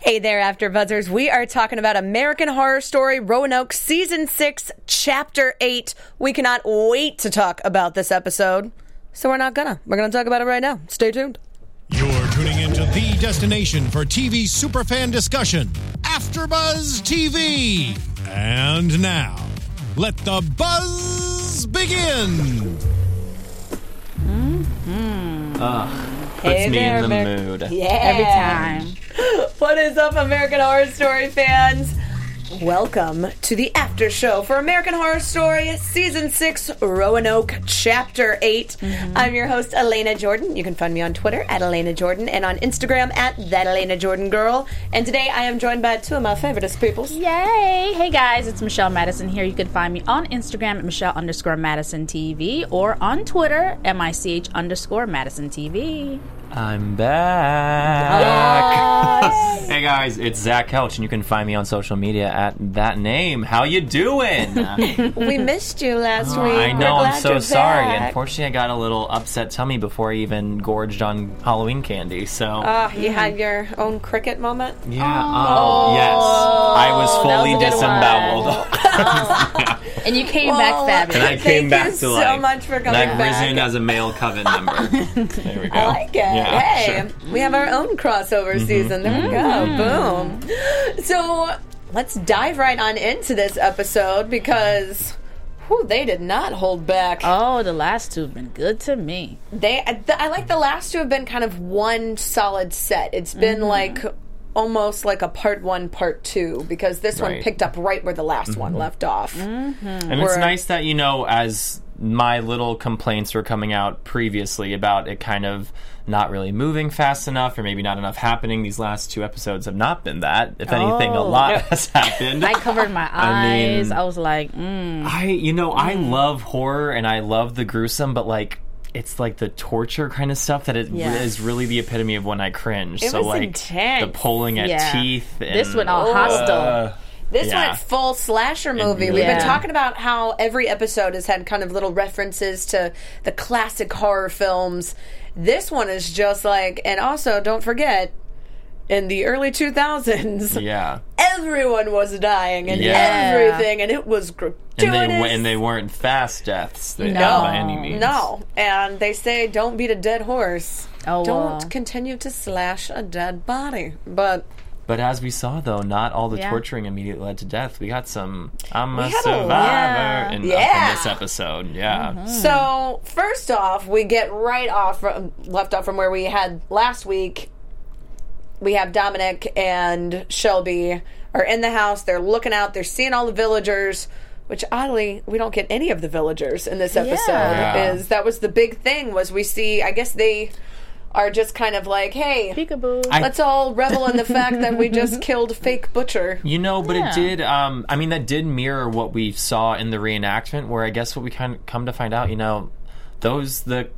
Hey there, After Buzzers. We are talking about American Horror Story Roanoke Season 6, Chapter 8. We cannot wait to talk about this episode. So we're not gonna. We're gonna talk about it right now. Stay tuned. You're tuning into the destination for TV superfan discussion, AfterBuzz TV. And now, let the buzz begin. Puts me in the mood. Yeah. Every time. What is up, American Horror Story fans? Welcome to the after show for American Horror Story Season 6, Roanoke, Chapter 8. I'm your host, Elena Jordan. You can find me on Twitter at Elena Jordan and on Instagram at That Elena Jordan Girl. And today I am joined by two of my favoriteest peoples. Yay! Hey guys, it's Michelle Madison here. You can find me on Instagram at Michelle_Madison TV or on Twitter, MICH_Madison TV. I'm back. Yes. Hey guys, it's Zach Kelch, and you can find me on social media at that name. How you doing? We missed you last week. I know, We're I'm glad so you're sorry. back. Unfortunately, I got a little upset tummy before I even gorged on Halloween candy. So You had your own cricket moment? yeah, yes, I was fully that was a good disemboweled. And you came back fabulous. And I came back you to life. so much for coming and I've back. risen as a male coven member. There we go. I like it. Yeah, hey, sure. we have our own crossover season. There we go. Boom. So let's dive right on into this episode because they did not hold back. Oh, the last two have been good to me. I like the last two have been kind of one solid set. It's been like almost like a part one, part two, because this one Right. picked up right where the last one left off. And it's nice that, as my little complaints were coming out previously about it kind of not really moving fast enough or maybe not enough happening, these last two episodes have not been that. If anything, a lot has happened. I covered my eyes. I was like, I love horror and I love the gruesome, but it's like the torture kind of stuff that is really the epitome of when I cringe. It so was intense. the pulling at Yeah. teeth. And, this went all hostile. This Yeah. went full slasher movie. really We've been did. talking about how every episode has had kind of little references to the classic horror films. This one is just like, and also don't forget, in the early 2000s, Yeah. everyone was dying and Yeah. everything, and it was gratuitous. And they weren't fast deaths No. by any means. No, and they say don't beat a dead horse. Oh, Don't continue to slash a dead body. But But as we saw, though, not all the Yeah. torturing immediately led to death. We got some I'm a had a survivor lot. in Yeah. this episode. Yeah. So, first off, we get left off from where we had last week. We have Dominic and Shelby are in the house. They're looking out. They're seeing all the villagers, which oddly, we don't get any of the villagers in this episode. Yeah. That was the big thing, was we see, I guess they are just kind of like, hey, peekaboo. let's all revel in the fact that we just killed fake Butcher. But Yeah. it did, that did mirror what we saw in the reenactment, where I guess what we kind of come to find out, the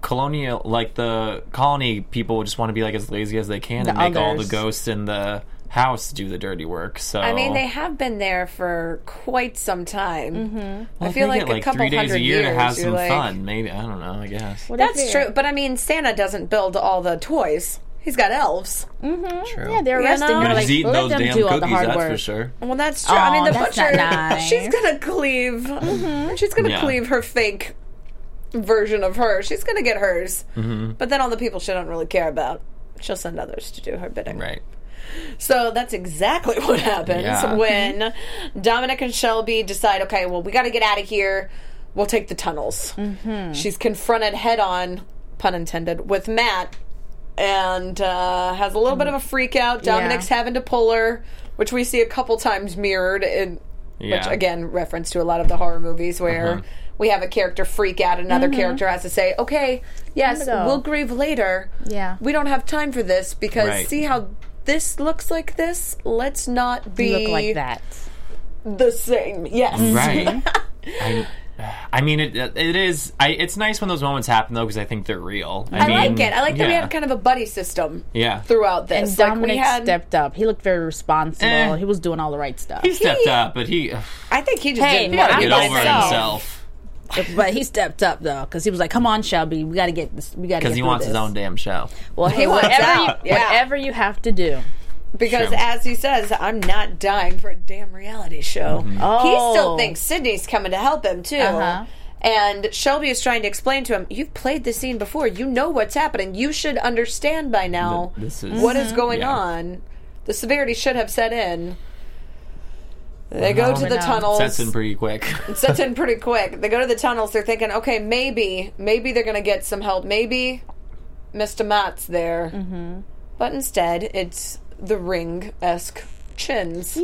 colony people just want to be as lazy as they can and make all the others. ghosts in the house do the dirty work. So I mean, they have been there for quite some time. I Well, feel they like get a couple 3 days hundred a year years, to have you're some like- fun. Maybe, I don't know, I guess. That's true, but I mean, Santa doesn't build all the toys. He's got elves. True. Yeah, they're resting. know? They're But like, he's eating let those them damn do all the cookies, hard that's work. for sure. Well, that's true. I mean, the that's Butcher, not nice. she's gonna cleave. She's gonna Yeah. cleave her fake version of her. She's gonna get hers. But then all the people she don't really care about, she'll send others to do her bidding. Right. So that's exactly what happens Yeah. when Dominic and Shelby decide, okay, well, we got to get out of here. We'll take the tunnels. She's confronted head on, pun intended, with Matt, and has a little bit of a freak out. Dominic's having to pull her, which we see a couple times mirrored in, which Yeah. again, reference to a lot of the horror movies where we have a character freak out, another character has to say, okay, yes, Time to go. we'll grieve later. Yeah. We don't have time for this because Right. see how this looks like this? Let's not be Look like that. the same. Yes. Right. I mean, it is. It's nice when those moments happen, though, because I think they're real. I like it. I like that we yeah. had kind of a buddy system Yeah. throughout this. And Like, Dominic we had, stepped up. He looked very responsible. Eh. He was doing all the right stuff. He stepped up, but I think he just Hey, didn't well, want to get I'm over myself. himself But he stepped up though, because he was like, "Come on, Shelby, we got to get this. We got to because he wants his own damn show. Well, hey, wants whatever out. Yeah. whatever you have to do, Because Sure. as he says, I'm not dying for a damn reality show. Mm-hmm. He still thinks Sydney's coming to help him, too. Uh-huh. And Shelby is trying to explain to him, you've played this scene before. You know what's happening. You should understand by now This is what is going yeah. on. The severity should have set in. They go to the tunnels. Sets in pretty quick. It sets in pretty quick. They go to the tunnels. They're thinking, okay, maybe they're going to get some help. Maybe Mr. Matt's there. Mm-hmm. But instead, it's the Ring-esque chins.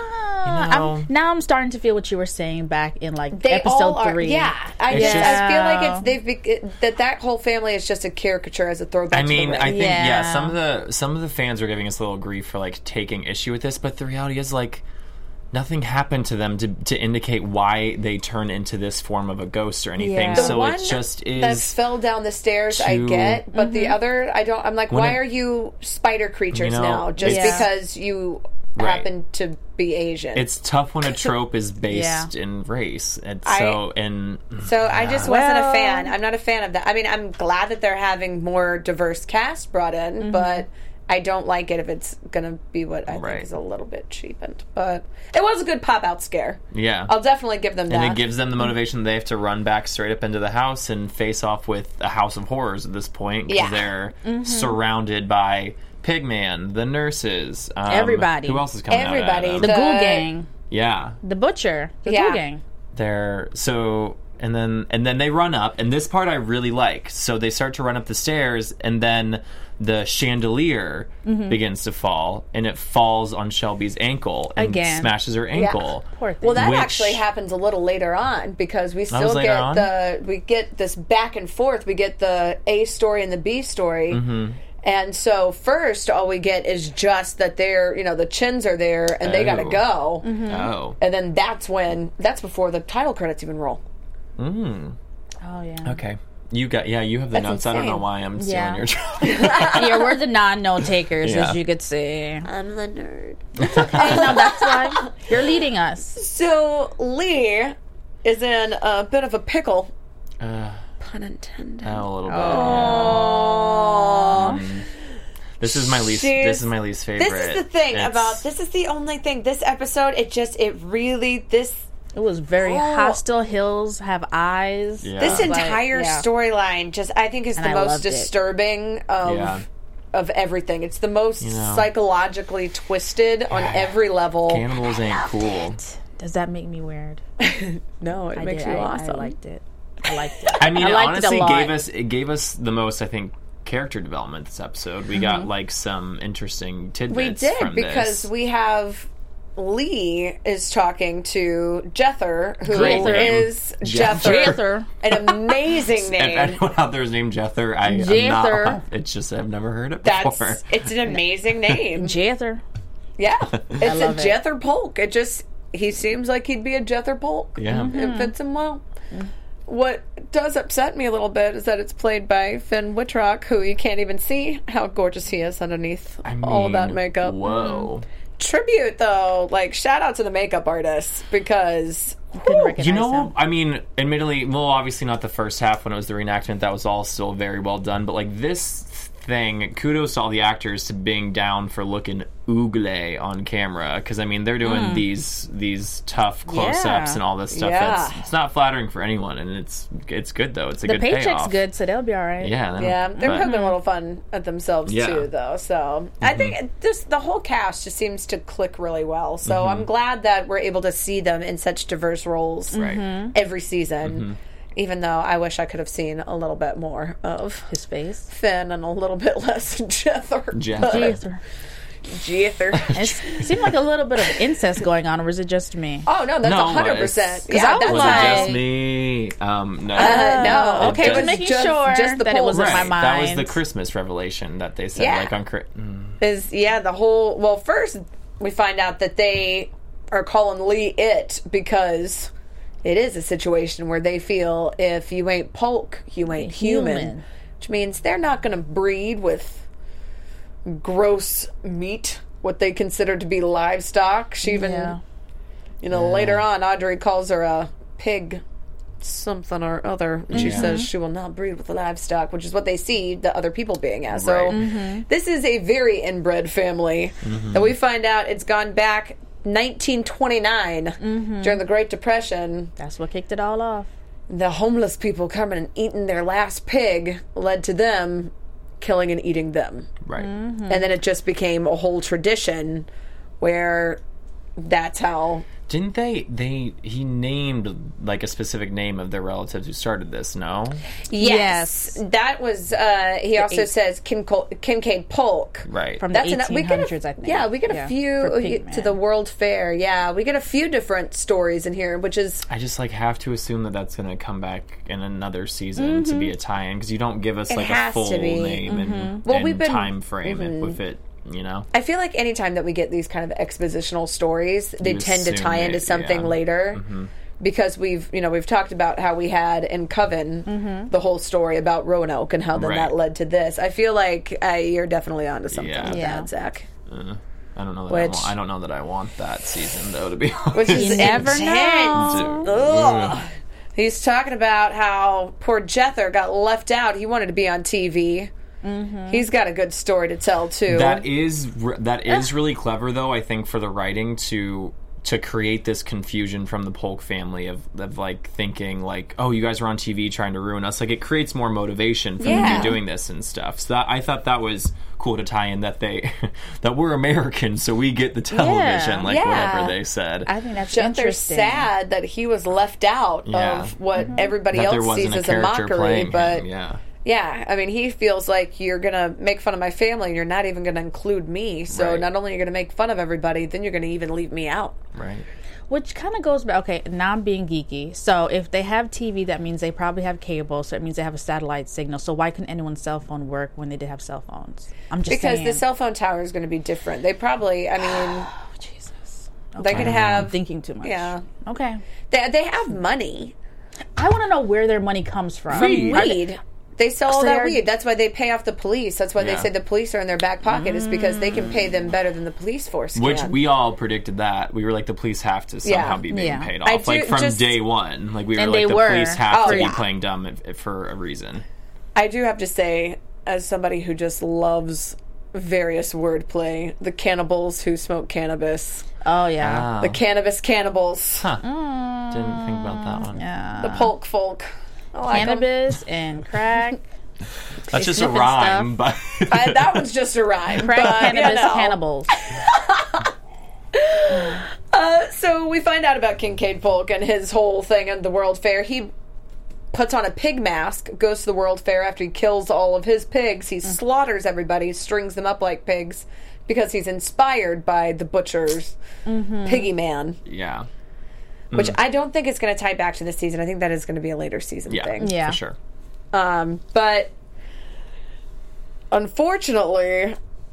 Yeah. Now I'm starting to feel what you were saying back in like They all episode are, 3. yeah. I It's feel just- like that whole family is just a caricature as a throwback. I mean, to the I Ring. think Yeah. some of the fans are giving us a little grief for like taking issue with this, but the reality is like nothing happened to them to indicate why they turn into this form of a ghost or anything. Yeah. The So one it just that is. fell down the stairs, I too- get, but the other, I don't. I'm like, When why it- are you spider creatures You know, now? Just it's- because you Right. happen to be Asian? It's tough when a trope is based Yeah. in race. And I so and So I just wasn't a Well- fan. I'm not a fan of that. I mean, I'm glad that they're having more diverse cast brought in, Mm-hmm. but I don't like it if it's going to be what I Right. think is a little bit cheapened. But it was a good pop-out scare. yeah. I'll definitely give them And that. it gives them the motivation they have to run back straight up into the house and face off with a house of horrors at this point. 'Cause Yeah. they're surrounded by Pigman, the nurses. Everybody. Who else is coming Everybody. out at The them? Ghoul Gang, Yeah. the Butcher, the Yeah. Ghoul Gang. They're so and then they run up, and this part I really like. So they start to run up the stairs, and then the chandelier begins to fall, and it falls on Shelby's ankle and Again. smashes her ankle. Poor thing. Well, that Which- actually happens a little later on because we was still later on? get this back and forth. We get the A story and the B story. Mm-hmm. And so first all we get is just that they're, the chins are there and they got to Oh. go. Oh. And then that's before the title credits even roll. Mm. Oh yeah. Okay. You have the notes. I don't know insane. why I'm stealing Yeah. your job. Yeah, we're the non-note takers, Yeah. as you could see. I'm the nerd. Hey, no, that's why you're leading us. So Lee is in a bit of a pickle. Uh, Pun intended. a little bit. Oh. This is my least. She's- This is my least favorite. This is the thing It's- this is the only thing. This episode, it really, It was very Oh. hostile. Hills have eyes. Yeah. this Like, entire yeah. storyline I think is And the I most loved it. disturbing Yeah. of everything. It's the most know. psychologically twisted on every level. Cannibals ain't cool. Does that make me weird? No, it I makes did. you I awesome. liked it. I liked it. I mean, I it liked honestly it a lot. gave us the most, I think, character development this episode. We got like some interesting We tidbits. did from because this. we have Lee is talking to Jether, who Great name. is Jether. Jether. An amazing If name. anyone out there is named Jether, I'm Jether. not. It's just I've never heard it before. It's an amazing name. Jether. Yeah, it's a love it. Jether Polk. He seems like he'd be a Jether Polk. Yeah. It fits him well. What does upset me a little bit is that it's played by Finn Wittrock, who you can't even see how gorgeous he is underneath I mean, all of that makeup. Whoa. Tribute, though, shout out to the makeup artist because Couldn't recognize You know, him. I mean, admittedly, well, obviously not the first half when it was the reenactment. That was all still very well done. But this thing, kudos to all the actors to being down for looking oogle on camera, because I mean they're doing these tough close-ups Yeah. and all this stuff. Yeah. It's not flattering for anyone, and it's good though. It's a The good paycheck's payoff. good, so they'll be all right. Yeah, yeah, they're but- poking a little fun at themselves Yeah. too, though. So I think the whole cast just seems to click really well. So I'm glad that we're able to see them in such diverse roles Right. every season. Even though I wish I could have seen a little bit more of His face. Finn and a little bit less Jether. Jether. Jether. Jether. It seemed like a little bit of incest going on, or was it just me? Oh no, that's No, 100%. it's- Yeah, I was that's Was like- it just me? No. no. okay, It just does- making just- sure just the that it was in Polk. my Right. mind. That was the Christmas revelation that they said. Yeah. Like on is the whole. Well, first we find out that they are calling Lee it because it is a situation where they feel if you ain't Polk, you ain't human. Human. Which means they're not going to breed with gross meat, what they consider to be livestock. She even, Yeah. later on, Audrey calls her a pig something or other. She says she will not breed with the livestock, which is what they see the other people being as. So this is a very inbred family that we find out it's gone back 1929 during the Great Depression. That's what kicked it all off. The homeless people coming and eating their last pig led to them killing and eating them. Right. And then it just became a whole tradition where that's how... Didn't he named like a specific name of their relatives who started this, no? Yes. That was, he also says Kincaid Polk. Right. From the 1800s, I think. Yeah, we get a few to the World Fair. Yeah, we get a few different stories in here, which is... I just have to assume that that's going to come back in another season to be a tie-in, because you don't give us a full name and time frame with it. You know, I feel like anytime that we get these kind of expositional stories, they tend to tie into something later. Because we've talked about how we had in Coven the whole story about Roanoke and how then that led to this. I feel like you're definitely onto something with that, Zach. I don't know that I don't know that I want that season though, to be honest. Which is you never intense. know. He's talking about how poor Jether got left out. He wanted to be on TV. He's got a good story to tell too. That is really clever, though. I think for the writing to create this confusion from the Polk family of thinking oh, you guys are on TV trying to ruin us. It creates more motivation for them to be doing this and stuff. So I thought that was cool to tie in that that we're Americans, so we get the television, whatever they said. I think that's They're interesting. sad that he was left out of what everybody that else sees as a mockery, but him, yeah, I mean, he feels like you're going to make fun of my family and you're not even going to include me. So not only are you going to make fun of everybody, then you're going to even leave me out. Right. Which kind of goes back, okay, now I'm being geeky. So if they have TV, that means they probably have cable, so it means they have a satellite signal. So why couldn't anyone's cell phone work when they did have cell phones? I'm just saying. Because the cell phone tower is going to be different. They probably, I mean... Jesus. Okay. They could have... I'm thinking too much. Yeah. Okay. They have money. I want to know where their money comes from. Weed. They sell all So that they're- weed. That's why they pay off the police. That's why they say the police are in their back pocket, is because they can pay them better than the police force can. Which we all predicted that. We were like, the police have to somehow be being paid off. From day one. We were And like, they the were. police have to be playing dumb for a reason. I do have to say, as somebody who just loves various wordplay, the cannibals who smoke cannabis. Oh, yeah. The cannabis cannibals. Didn't think about that one. Yeah. The Polk folk. I like 'em. Cannabis and crack. That's just a sniffing rhyme, but That one's just a rhyme. Crack, but, cannabis, cannibals. So we find out about Kincaid Polk and his whole thing at the World Fair. He puts on a pig mask, goes to the World Fair after he kills all of his pigs. He slaughters everybody, strings them up like pigs, because he's inspired by the butcher's piggy man. yeah. Which I don't think it's going to tie back to this season. I think that is going to be a later season thing. Yeah. For sure. But unfortunately,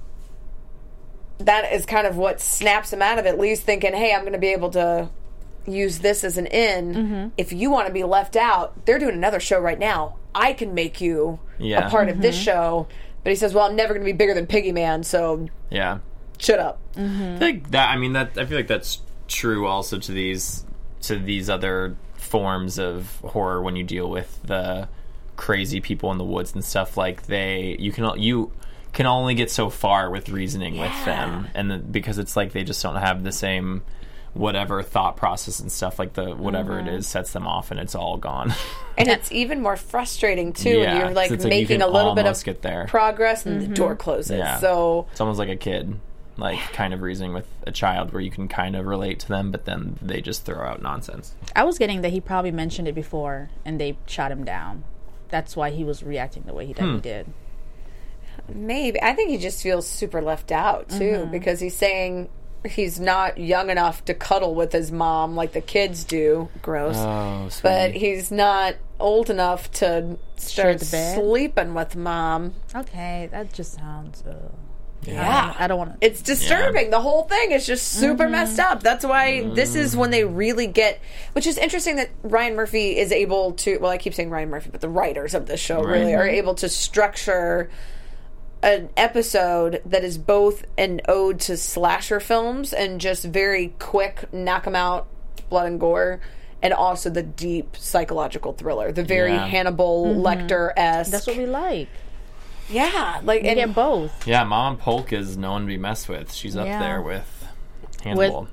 that is kind of what snaps him out of it. Lee's thinking, hey, I'm going to be able to use this as an in. If you want to be left out, they're doing another show right now. I can make you a part of this show. But he says, well, I'm never going to be bigger than Piggy Man, so shut up. I think that, I feel like that's true also to these other forms of horror when you deal with the crazy people in the woods and stuff. You can only get so far with reasoning with them, and because it's they just don't have the same whatever thought process and stuff, whatever it is sets them off and it's all gone. And it's even more frustrating too when you're making you a little bit of get there. progress and the door closes. So it's almost like a kid kind of reasoning with a child where you can kind of relate to them, but then they just throw out nonsense. I was getting that he probably mentioned it before and they shot him down. That's why he was reacting the way he did. maybe. I think he just feels super left out too, because he's saying he's not young enough to cuddle with his mom like the kids do. Gross. Oh, sweet. But he's not old enough to start the bed? sleeping with mom. Okay, that just sounds... Yeah. I don't want to... It's disturbing. The whole thing is just super messed up. That's why this is when they really get... Which is interesting that Ryan Murphy is able to... Well, I keep saying Ryan Murphy, but the writers of this show really are able to structure an episode that is both an ode to slasher films and just very quick, knock 'em out, blood and gore, and also the deep psychological thriller, the very Yeah. Hannibal Lecter-esque. That's what we like. Yeah, like We get both. Yeah, Mama Polk is no one to be messed with. She's up Yeah. there with Hannibal.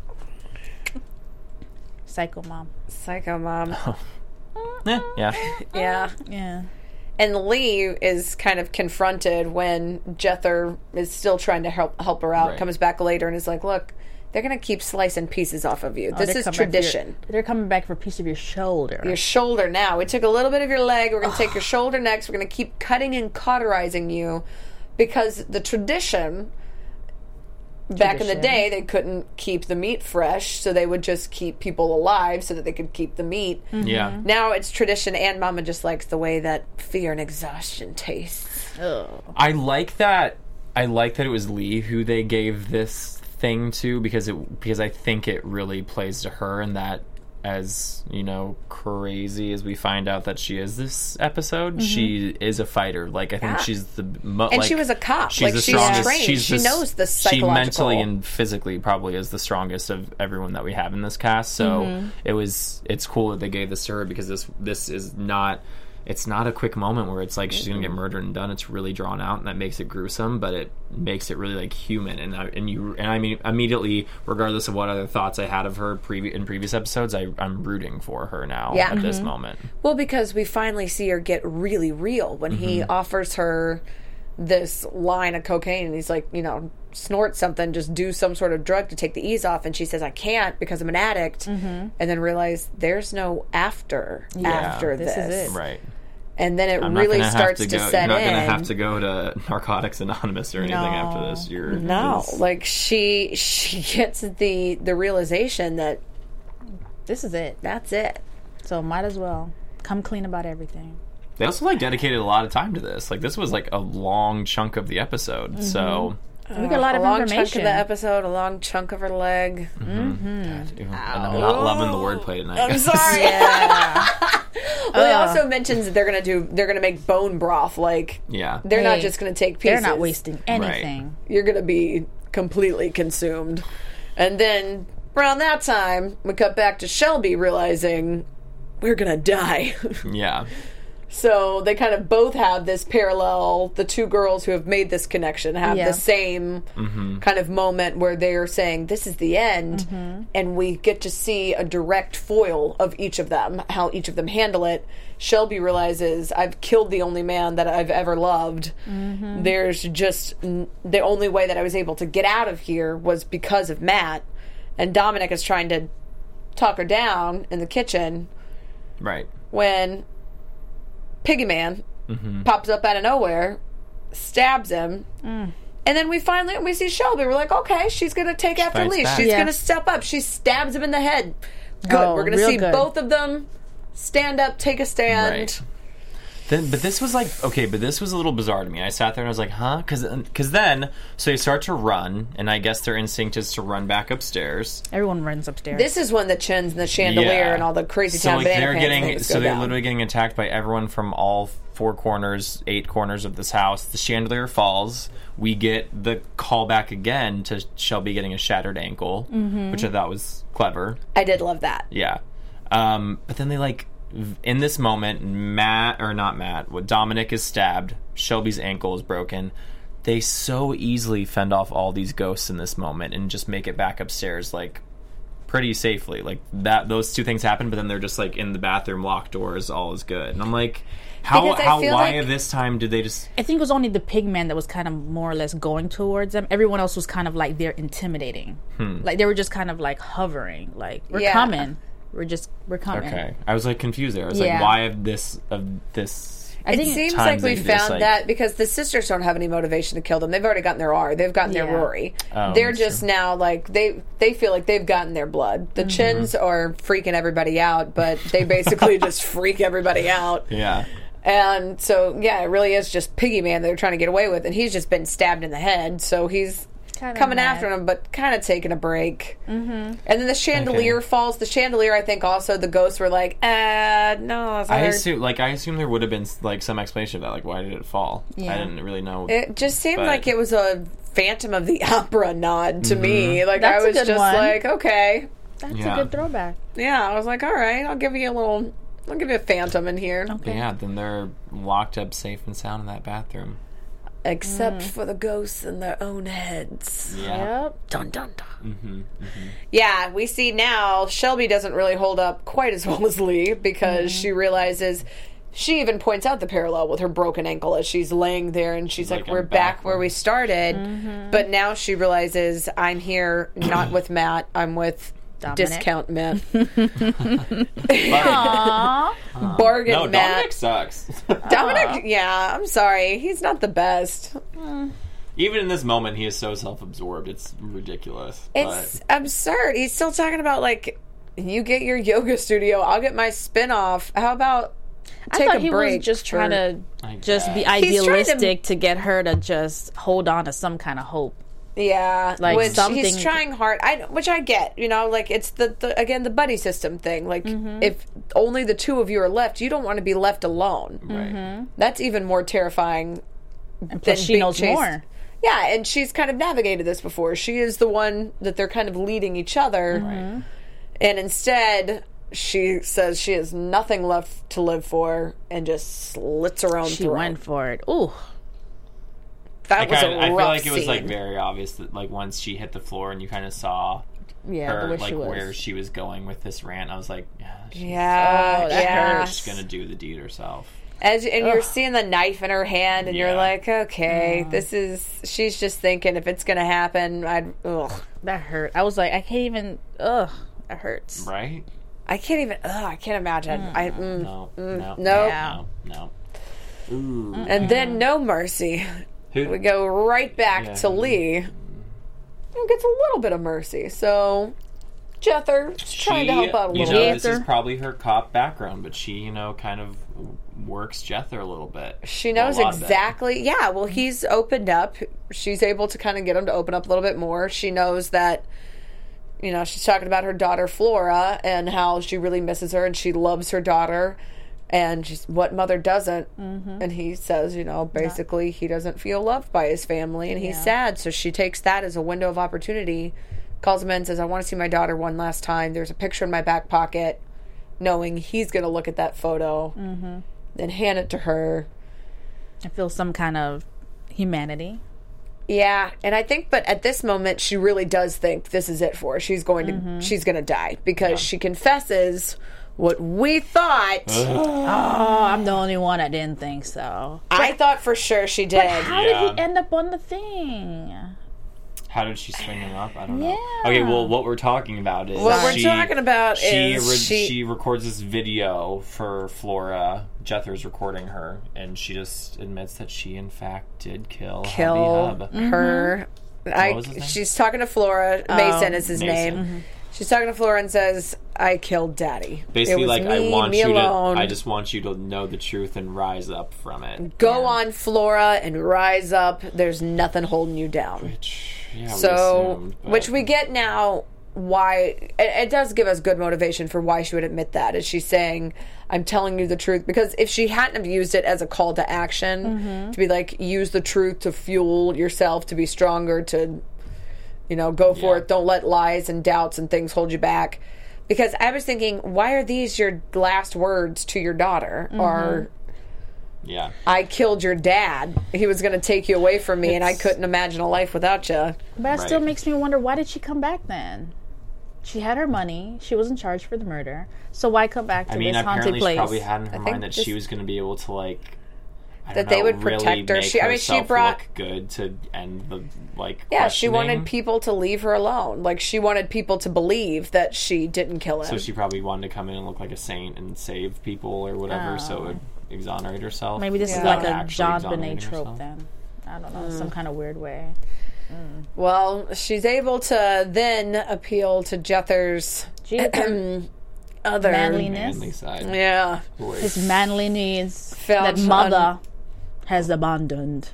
Psycho Mom. Psycho Mom. Yeah. Yeah. Yeah. And Lee is kind of confronted when Jether is still trying to help her out, Right. comes back later and is like, look, they're going to keep slicing pieces off of you. This They're is coming back for tradition. they're coming back for a piece of your shoulder. Your shoulder now. We took a little bit of your leg. We're going to take your shoulder next. We're going to keep cutting and cauterizing you because the tradition, back in the day, they couldn't keep the meat fresh, so they would just keep people alive so that they could keep the meat. Yeah. Now it's tradition, and Mama just likes the way that fear and exhaustion tastes. Ugh. I like that it was Lee who they gave this thing to because I think it really plays to her, and that, as you know, crazy as we find out that she is this episode, she is a fighter. Like I think Yeah. she's And she was a cop. She's Like, the she's strongest. trained. She's She knows the She psychological. mentally and physically probably is the strongest of everyone that we have in this cast. So it's cool that they gave this to her because this is not. It's not a quick moment where it's like she's gonna get murdered and done. It's really drawn out, and that makes it gruesome, but it makes it really like human. And I mean immediately, regardless of what other thoughts I had of her in previous episodes, I'm rooting for her now Yeah. at this moment. Well, because we finally see her get really real when he offers her this line of cocaine, and he's like, snort something, just do some sort of drug to take the ease off, and she says, I can't because I'm an addict, and then realize there's no after this. This is it. Right. And then it I'm really not gonna starts have to to go, set You're not in. going to have to go to Narcotics Anonymous or anything after this. No, like she gets the realization that This is it. that's it. So might as well come clean about everything. They also dedicated a lot of time to this. Like this was like a long chunk of the episode. So We got a lot of long information. chunk of the episode, a long chunk of her leg. I'm not loving the wordplay tonight. I'm guys. sorry. Yeah. Well, he also mentions that they're gonna make bone broth. Like, Yeah. they're not Hey, just gonna take pieces. They're not wasting anything. You're gonna be completely consumed. And then around that time, we cut back to Shelby realizing we're gonna die. Yeah. So they kind of both have this parallel. The two girls who have made this connection have Yeah. the same kind of moment where they're saying, this is the end. And we get to see a direct foil of each of them, how each of them handle it. Shelby realizes, I've killed the only man that I've ever loved. There's just, the only way that I was able to get out of here was because of Matt. And Dominic is trying to talk her down in the kitchen Right. when Piggy Man pops up out of nowhere, stabs him, and then we see Shelby. We're like, okay, she's gonna take after fights Lee. back. She's Yeah. gonna step up. She stabs him in the head. Good. Oh, We're gonna real see good. both of them stand up, take a stand. Right. But this was like, okay, but this was a little bizarre to me. I sat there and I was like, huh? Because then, so they start to run, and I guess their instinct is to run back upstairs. Everyone runs upstairs. This is when the chins and the chandelier Yeah. and all the crazy So town like banana they're pants getting, things so go they're down. literally getting attacked by everyone from all 8 corners of this house. The chandelier falls. We get the callback again to Shelby getting a shattered ankle, which I thought was clever. I did love that. Yeah. But then they in this moment, Dominic is stabbed. Shelby's ankle is broken. They so easily fend off all these ghosts in this moment and just make it back upstairs, like, pretty safely. Like, those two things happen, but then they're just, like, in the bathroom, locked doors, all is good. And I'm like, Because I feel why like- this time did they just... I think it was only the pigman that was kind of more or less going towards them. Everyone else was kind of like they're intimidating. Like they were just kind of like hovering. Like, we're Yeah. coming. We're coming. Okay. I was, like, confused there. I was Yeah. like, why of this... I It think seems times like we they just, found like- that because the sisters don't have any motivation to kill them. They've already gotten their R. They've gotten their Yeah. Rory. Oh, They're that's just true. now like they feel like they've gotten their blood. The chins are freaking everybody out, but they basically just freak everybody out. Yeah. And so yeah, it really is just Piggy Man they're trying to get away with, and he's just been stabbed in the head, so he's Kinda coming mad. after him, but kind of taking a break. And then the chandelier Okay. falls. The chandelier, I think, also the ghosts were like, no, that's I hard. assume there would have been like some explanation of that. Like, why did it fall? Yeah. I didn't really know. It just seemed But- like it was a Phantom of the Opera nod to me. Like That's I a was good just one. like, okay, That's Yeah. a good throwback. Yeah, I was like, all right, I'll give you a phantom in here. But yeah, then they're locked up safe and sound in that bathroom. Except for the ghosts in their own heads. Yeah. Yep. Dun, dun, dun. Yeah, we see now Shelby doesn't really hold up quite as well as Lee because she realizes, she even points out the parallel with her broken ankle as she's laying there and she's like, Like, we're I'm back back where we started. But now she realizes, I'm here not with Matt, I'm with Dominic. Discount Matt. Aww. Bargain No, Matt. Dominic sucks. Dominic, yeah, I'm sorry. He's not the best. Even in this moment, he is so self-absorbed. It's ridiculous. It's absurd. He's still talking about, like, you get your yoga studio, I'll get my spin-off. How about take I thought a he break? was just trying to I just be guess. He's trying idealistic to get her to just hold on to some kind of hope. Yeah, Like which something- he's trying hard. Which I get, like it's the again the buddy system thing. Like if only the two of you are left, you don't want to be left alone. Right. That's even more terrifying. And plus, she being knows chased. more. Yeah, and she's kind of navigated this before. She is the one that they're kind of leading each other, and instead she says she has nothing left to live for and just slits her own She throat. went for it. Ooh. That was a I feel rough like it was like scene. very obvious that like once she hit the floor and you kind of saw Yeah, the her way like she was. where she was going with this rant. I was like, yeah, she's Yeah, Oh, that yeah. just gonna do the deed herself. And you're seeing the knife in her hand, and you're Yeah. like, okay, she's just thinking if it's going to happen, That hurt. I was like, I can't even. Ugh. That hurts. Right? I can't imagine. No. no. No. No. Ooh. And then no mercy. Who? We go right back Yeah. to Lee, who gets a little bit of mercy. So, Jether's trying to help out a little bit. This is probably her cop background, but she, kind of works Jether a little bit. She knows Well, a lot of it. exactly. Yeah, well, he's opened up. She's able to kind of get him to open up a little bit more. She knows that, she's talking about her daughter Flora and how she really misses her and she loves her daughter. And she's, what mother doesn't? And he says, basically he doesn't feel loved by his family and he's sad. So she takes that as a window of opportunity, calls him in and says, I want to see my daughter one last time. There's a picture in my back pocket, knowing he's going to look at that photo, then hand it to her. I feel some kind of humanity. Yeah, and I think, but at this moment, she really does think this is it for her. She's going to die because she confesses what we thought. Oh, I'm the only one that didn't think so. I thought for sure she did. How Yeah. did he end up on the thing? How did she swing him up? I don't know. Yeah. Okay, well, what we're talking about is What we're talking about she is she records this video for Flora. Jether's recording her, and she just admits that she, in fact, did kill Hubby Hub. her. What was his name? She's talking to Flora. Mason is his Mason. name. She's talking to Flora and says, I killed Daddy. Basically, It was like, me alone. I just want you to know the truth and rise up from it. Go on, Flora, and rise up. There's nothing holding you down. Which, yeah, we So, assumed, but- which we get now why it does give us good motivation for why she would admit that. Is she's saying, I'm telling you the truth? Because if she hadn't have used it as a call to action, to be like, use the truth to fuel yourself, to be stronger, to, go for Yeah. it. Don't let lies and doubts and things hold you back. Because I was thinking, why are these your last words to your daughter? Or, yeah. I killed your dad. He was going to take you away from me, and I couldn't imagine a life without you. But it still Right. makes me wonder, why did she come back then? She had her money. She wasn't charged for the murder. So why come back to I mean, this haunted apparently place? she probably had in her think mind that this- she was going to be able to, like, I That don't they know, would protect really her. make She herself brought- look good to end the, like, Yeah, she questioning. wanted people to leave her alone. Like, she wanted people to believe that she didn't kill him. So she probably wanted to come in and look like a saint and save people or whatever, so it would exonerate herself. Maybe this is Yeah. like without a actually John exonerating Bonet trope herself. then. I don't know, some kind of weird way. Well, she's able to then appeal to Jether's other... Manliness. Manly side. Yeah. Boy. His manly needs Felt that mother has abandoned.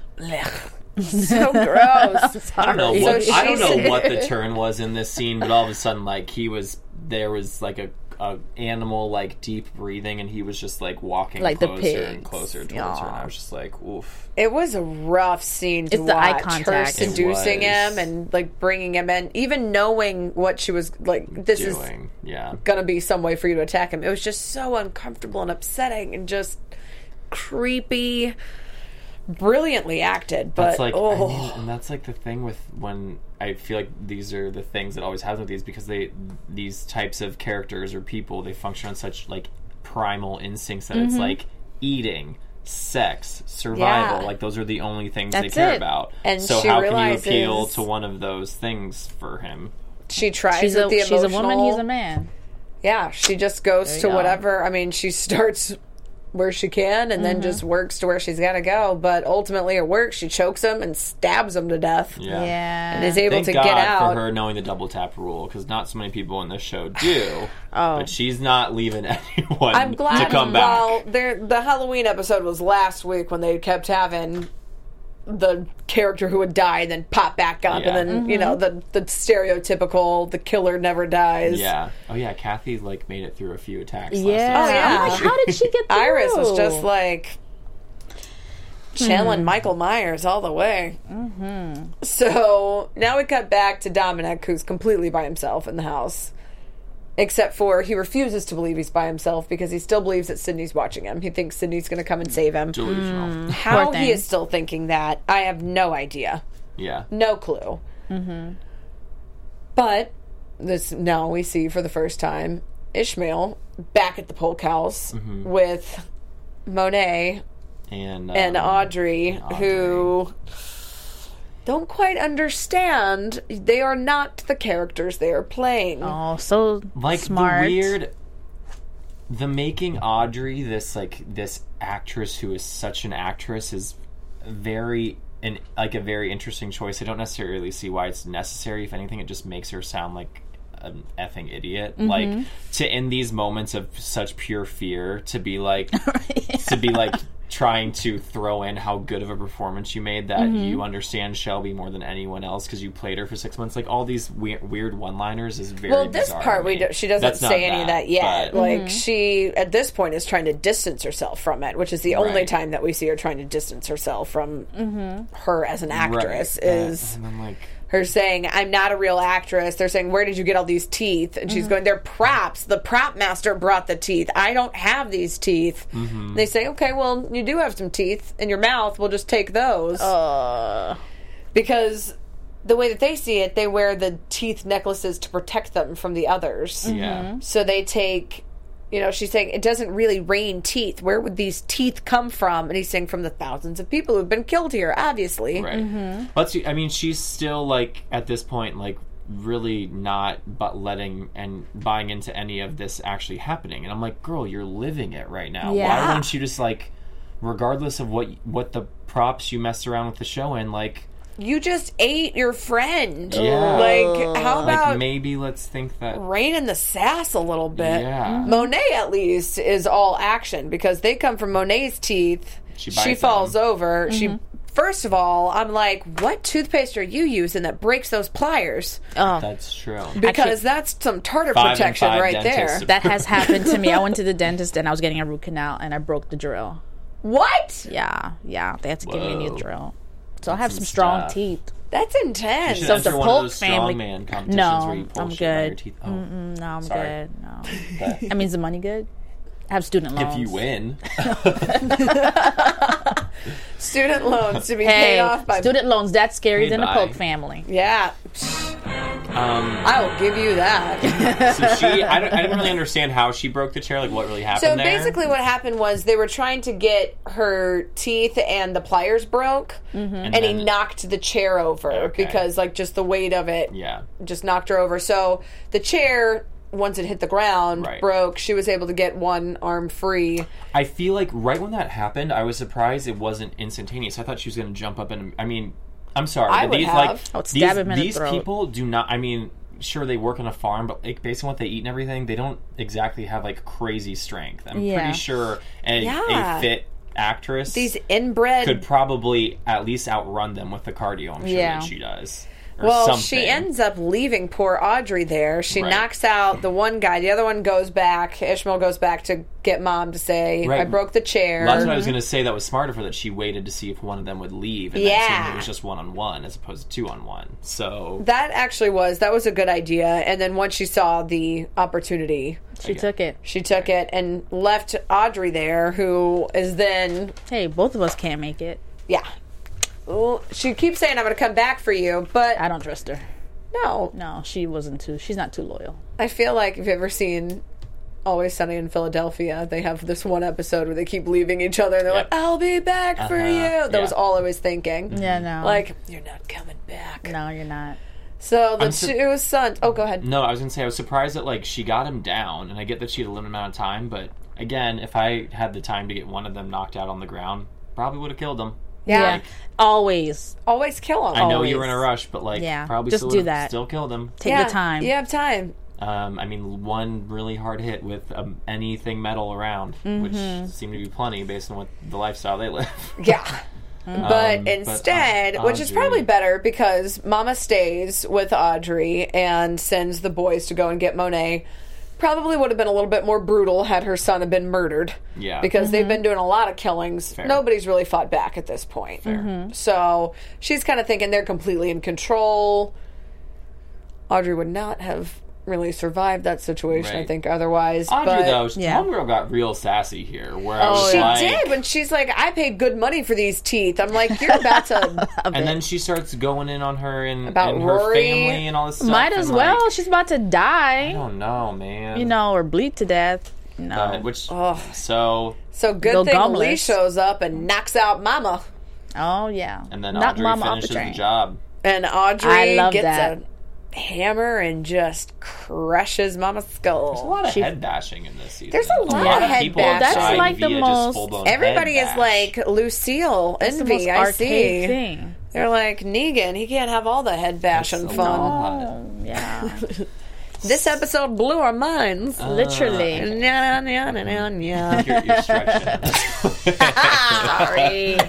So gross. I don't know So what I don't she's- know what the turn was in this scene, but all of a sudden, like there was like a animal like deep breathing, and he was just like walking Like the closer and pigs. closer towards her, and I was just like, oof. It was a rough scene to It's the eye watch. Her contact. seducing It was. him and like bringing him in, even knowing what she was like. This is Doing, yeah. gonna be some way for you to attack him. It was just so uncomfortable and upsetting and just creepy. Brilliantly acted, but That's like, I mean, and that's like the thing with when I feel like these are the things that always happen with these, because these types of characters or people, they function on such like primal instincts that it's like eating, sex, survival. Yeah. Like those are the only things That's they care it. about. And so she how realizes- can you appeal to one of those things for him? she tries She's with the emotional. a woman, he's a man. Yeah, she just goes you to go. whatever. I mean, she starts where she can and then just works to where she's got to go. But ultimately, it works. She chokes him and stabs him to death, Yeah. and is able Thank to God get out. for her knowing the double tap rule, because not so many people in this show do. Oh. But she's not leaving anyone I'm glad. to come back. Well, the Halloween episode was last week when they kept having the character who would die and then pop back up, Yeah. and then you know the stereotypical the killer never dies. Yeah. Oh yeah. Kathy like made it through a few attacks. Yeah. Last Oh, yeah. I'm like, how did she get through? Iris was just like channeling Michael Myers all the way. Mm-hmm. So now we cut back to Dominic, who's completely by himself in the house. Except for he refuses to believe he's by himself because he still believes that Sydney's watching him. He thinks Sydney's going to come and save him. Delusional. How Poor thing. he is still thinking that, I have no idea. Yeah. No clue. But this now we see for the first time Ishmael back at the Polk house with Monet And Audrey, who don't quite understand. They are not the characters they are playing. Oh, so like smart. the weird, the making Audrey this actress who is such an actress is a very interesting choice. I don't necessarily see why it's necessary. If anything, it just makes her sound like an effing idiot. Like to in these moments of such pure fear to be like trying to throw in how good of a performance you made, that you understand Shelby more than anyone else because you played her for 6 months. Like all these weird one-liners is very Well, this bizarre part to me. she doesn't That's not say any of that yet. but- Like she at this point is trying to distance herself from it, which is the only Right. time that we see her trying to distance herself from her as an actress. Right. Is and I'm like, her saying, "I'm not a real actress." They're saying, "Where did you get all these teeth?" And she's going, "They're props. The prop master brought the teeth. I don't have these teeth." They say, "Okay, well, you do have some teeth in your mouth. We'll just take those." Because the way that they see it, they wear the teeth necklaces to protect them from the others. yeah. So they take, she's saying, it doesn't really rain teeth. Where would these teeth come from? And he's saying, from the thousands of people who've been killed here, obviously. Right. But I mean, she's still like at this point, like really not letting and buying into any of this actually happening. And I'm like, girl, you're living it right now. Yeah. Why wouldn't you just like, regardless of what the props you messed around with the show in, like, You just ate your friend. Yeah. Like, how about like maybe let's think that. rein in the sass a little bit? Yeah. Monet, at least, is all action because they come from Monet's teeth. She She bites falls them. over. She first of all, I'm like, what toothpaste are you using that breaks those pliers? That's true. Because that's some tartar 5 and protection 5 right dentists. there. That has happened to me. I went to the dentist and I was getting a root canal and I broke the drill. What? Yeah. They had to give me a new Whoa. drill. So I have some some strong stuff. teeth. That's You intense. should So enter the one of Polk those family- strongman competitions No, where you pull I'm shit out of your good. teeth. Oh. No, I'm Sorry. good. No. But I mean, is the money good? I have student loans. if you win, Student loans to be Hey, paid off by. student loans, that's scarier Paid than the by- Polk family. Yeah, I will give you that. so I didn't really understand how she broke the chair, like what really happened So there. basically, what happened was they were trying to get her teeth and the pliers broke, and he then- knocked the chair over Okay. because, like, just the weight of it Yeah. just knocked her over. So the chair, once it hit the ground, Right. broke. She was able to get one arm free. I feel like right when that happened, I was surprised it wasn't instantaneous. I thought she was going to jump up and, I mean, I'm sorry. I but would these, have. like, I would stab him in the these throat. people do not, I mean, sure, they work on a farm, but like, based on what they eat and everything, they don't exactly have like crazy strength. I'm Yeah. pretty sure Yeah. a fit actress These inbred. could probably at least outrun them with the cardio. I'm sure Yeah. that she does. Well, something. she ends up leaving poor Audrey there. She Right. knocks out the one guy. The other one goes back. Ishmael goes back to get Mom to say, Right. I broke the chair. That's what I was going to say. That was smart of her that she waited to see if one of them would leave, and then Yeah. it was just 1-on-1 as opposed to 2-on-1. So That was a good idea. And then once she saw the opportunity, She took it. she took it and left Audrey there, who is then, Hey, both of us can't make it. yeah. Well, she keeps saying, I'm going to come back for you, but I don't trust her. no. No, she's not too loyal. I feel like if you've ever seen Always Sunny in Philadelphia, they have this one episode where they keep leaving each other and they're Yep. like, I'll be back for you. That was Yeah. all I was thinking. Yeah, no. Like, you're not coming back. No, you're not. So the I'm su- two sons. Oh, go ahead. no, I was going to say I was surprised that like she got him down, and I get that she had a limited amount of time, but again, if I had the time to get one of them knocked out on the ground, probably would have killed them. Yeah. Always Always kill them. I know you were in a rush, but like Yeah, probably just still do would've that. Still killed him. take the time. You have time. I mean, one really hard hit with anything metal around, which seemed to be plenty based on what the lifestyle they live. Yeah. But instead, which is Audrey- probably better because Mama stays with Audrey and sends the boys to go and get Monet. Probably would have been a little bit more brutal had her son have been murdered. Yeah. Because they've been doing a lot of killings. Fair. Nobody's really fought back at this point. So she's kind of thinking they're completely in control. Audrey would not have really survived that situation, I Right. think, otherwise. Audrey, but though, Yeah. Homegirl got real sassy here. Where I was she like, did when she's like, I paid good money for these teeth. I'm like, you're about to... and then she starts going in on her and About her Rory. family and all this stuff. Might as and, well. Like, She's about to I die. don't know, man. You know, or bleed to death. No. Which Ugh. so So good Go thing Gumless. Lee shows up and knocks out Mama. Oh yeah. and then Knock Audrey Mama off finishes the the train. job. And Audrey I love gets that. a hammer and just crushes Mama's skull. There's a lot of She- head bashing in this season. There's a lot of head people bashing. That's died like the via most- just full-blown Everybody head is bash. like Lucille, It's the most Envy. I archaic see. thing. They're like Negan. He can't have all the head bashing That's a fun. lot. Oh yeah. This episode blew our minds. Literally. Nya, nya, nya, nya, nya. You're stretching. Sorry.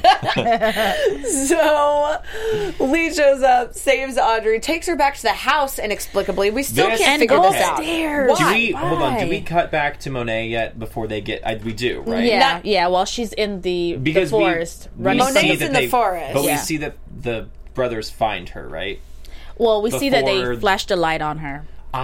So Lee shows up, saves Audrey, takes her back to the house inexplicably. We still This- can't And figure go this out. upstairs. Why? Do we hold on? Why? Do we cut back to Monet yet before they get? We do, right? Yeah, Not- yeah. Well, she's in the Because forest. we running see Monet's that in the they- forest. but Yeah. we see that the brothers find her, right? Well, we see that before- they flashed a light on her.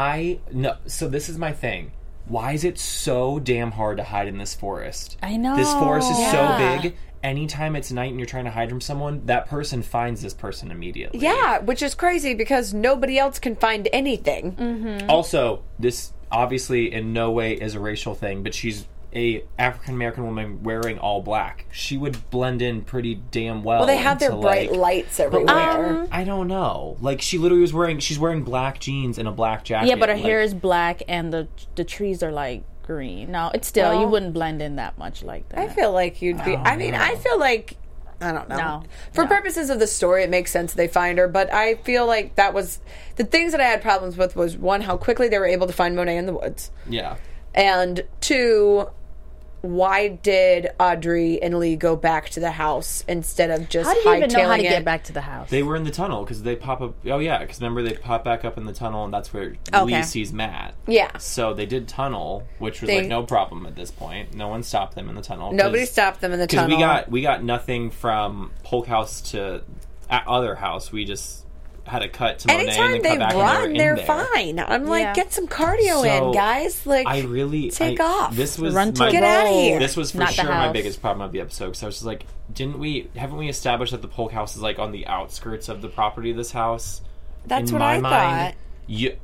So this is my thing. Why is it so damn hard to hide in this forest? I know. This forest is Yeah. so big. Anytime it's night and you're trying to hide from someone, that person finds this person immediately. Yeah, which is crazy because nobody else can find anything. Also, this obviously in no way is a racial thing, but she's a African American woman wearing all black. She would blend in pretty damn well. Well, they have their into, bright like, lights everywhere. I don't know. Like she literally she's wearing black jeans and a black jacket. Yeah, but her like, hair is black and the trees are like green. No, it's still you Well, wouldn't blend in that much like that. I feel like you'd be. I mean, I feel like. I don't know. No. For No. purposes of the story, it makes sense they find her, but I feel like that was. The things that I had problems with was one, how quickly they were able to find Monet in the woods. Yeah. And two, why did Audrey and Lee go back to the house instead of just How do you even know how hightailing to it? get back to the house? They were in the tunnel because they pop up. Oh yeah, because remember they pop back up in the tunnel, and that's where Okay. Lee sees Matt. Yeah. So they did tunnel, which was They- like no problem at this point. No one stopped them in the tunnel. Nobody stopped them in the Because tunnel. we got nothing from Polk House to other house. We just had a cut to Monet and Anytime then they cut back run, and they're in there. fine. I'm like, Yeah. get some cardio So, in, guys. Like, I really take off. This was Run to my, a Get outta roll, here. This was for not the sure my house. biggest problem of the episode. Because I was just like, haven't we established that the Polk House is like on the outskirts of the property of this house? That's In what my I mind, thought.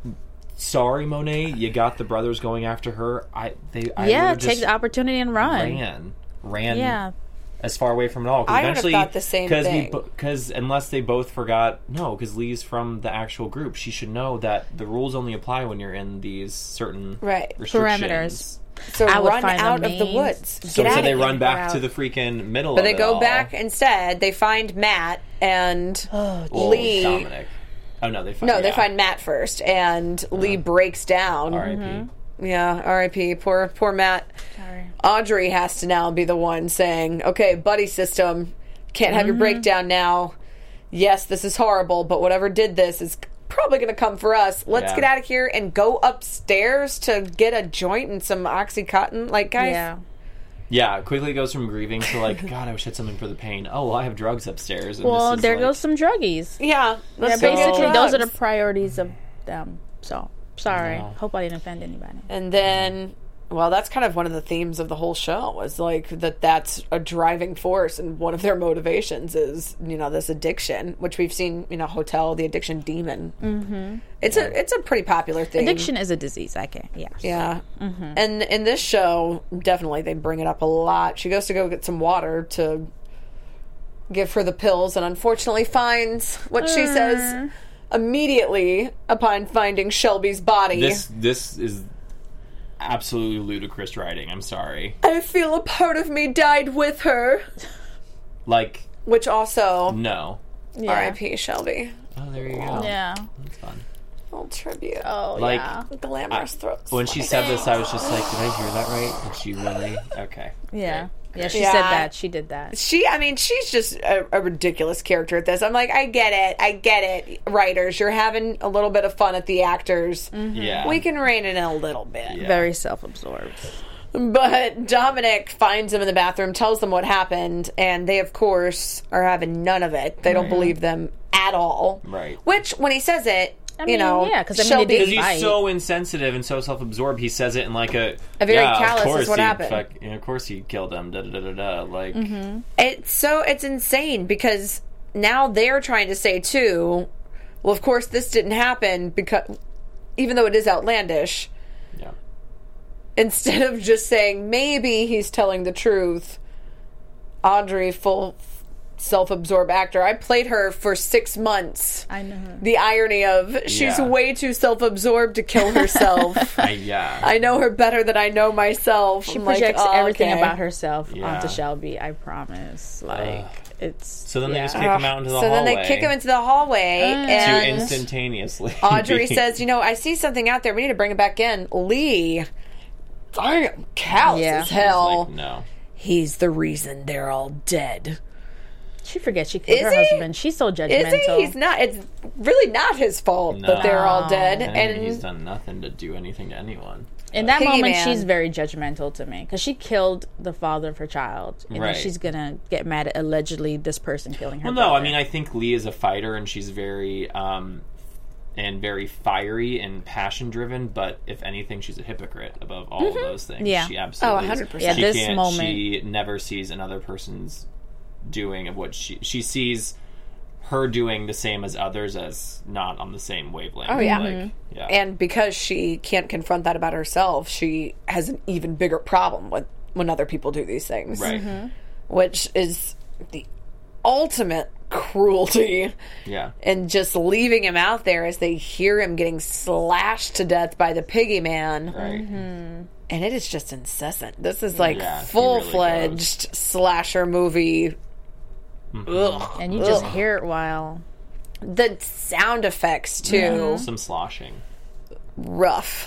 Sorry, Monet, you got the brothers going after her. I yeah, would've take just the opportunity and run. ran Yeah. as far away from it all. 'Cause I would've eventually, thought the same thing. Because unless they both forgot, because Lee's from the actual group, she should know that the rules only apply when you're in these certain Right. restrictions. So I would run find the out of the names. woods. So Get out instead they of run here. back to the freaking middle But of they it go all. back instead. They find Matt and Well, Lee. Dominic. Oh, no, they find No, they find Matt first, and Lee breaks down. R.I.P. Yeah, R.I.P. Poor Matt. Sorry. Audrey has to now be the one saying, "Okay, buddy system, can't have your breakdown now. yes, this is horrible, but whatever did this is probably going to come for us. Let's Yeah. get out of here and go upstairs to get a joint and some Oxycontin. Like, guys, Yeah. Yeah, quickly goes from grieving to like, God, I wish I had something for the pain. Oh, well, I have drugs upstairs. And Well, this is there like, goes some druggies. yeah, Yeah, let's go get basically, those are the drugs. priorities of them. So, sorry. No. Hope I didn't offend anybody. And then, well, that's kind of one of the themes of the whole show, is like that's a driving force, and one of their motivations is, this addiction, which we've seen, Hotel, the addiction demon. Mm-hmm. It's a pretty popular thing. Addiction is a disease. I can. Yeah. Yeah. Mm-hmm. And in this show, definitely they bring it up a lot. She goes to go get some water to give her the pills, and unfortunately finds what she says immediately upon finding Shelby's body. This is absolutely ludicrous writing. I'm sorry. I feel a part of me died with her. Like, Which also, no. Yeah. R.I.P. Shelby. Oh, there you go. Yeah. That's fun. Little tribute. Oh, Like- yeah. Glamorous throats. When she said this, I was just like, did I hear that right? Did she really? Okay. Yeah. Yeah, she Yeah. said that. She did that. She's just a ridiculous character at this. I'm like, I get it. Writers, you're having a little bit of fun at the actors. Yeah. We can rein it in a little bit. Yeah. Very self-absorbed. But Dominic finds them in the bathroom, tells them what happened, and they, of course, are having none of it. They don't believe them at all. Right. Which, when he says it, I mean, yeah, 'cause I mean, they Shelby, did Because fight. he's so insensitive and so self-absorbed, he says it in like a very yeah, callous of course is what he happened. of course he killed him. Da da da da da. Like, it's insane, because now they're trying to say, too, well, of course, this didn't happen, because even though it is outlandish, yeah, instead of just saying maybe he's telling the truth, Audrey, full self-absorbed actor, I played her for 6 months. I know her. The irony of she's Yeah. way too self-absorbed to kill herself. yeah. I know her better than I know myself. She I'm like, projects oh, everything okay. about herself Yeah. onto Shelby, I promise. Like, it's... So then they just kick yeah. him out into the So hallway. then they kick him into the hallway, to and instantaneously. Audrey says, I see something out there. We need to bring it back in. Lee, damn, callous Yeah. as hell. Like, no. He's the reason they're all dead. She forgets she killed Is her he? husband. She's so Is judgmental. he? He's not. It's really not his fault that they're all dead. And he's And done nothing to do anything to anyone. In that Piggy moment, Man. she's very judgmental to me because she killed the father of her child, and Right. then she's gonna get mad at allegedly this person killing her. Well, no, I brother. mean, I think Lee is a fighter, and she's very, and very fiery and passion driven. But if anything, she's a hypocrite above all of those things. Yeah. She absolutely. Oh, is. 100%. Yeah, She this can't- moment- she never sees another person's doing of what she sees her doing the same as others as not on the same wavelength. Oh, yeah. Like, yeah. and because she can't confront that about herself, she has an even bigger problem with when other people do these things. right. Which is the ultimate cruelty. Yeah. And just leaving him out there as they hear him getting slashed to death by the Piggy Man. Right. And it is just incessant. This is like Yeah, he full-fledged slasher movie. Ugh. and you just hear it while The sound effects, too. Some sloshing. Rough.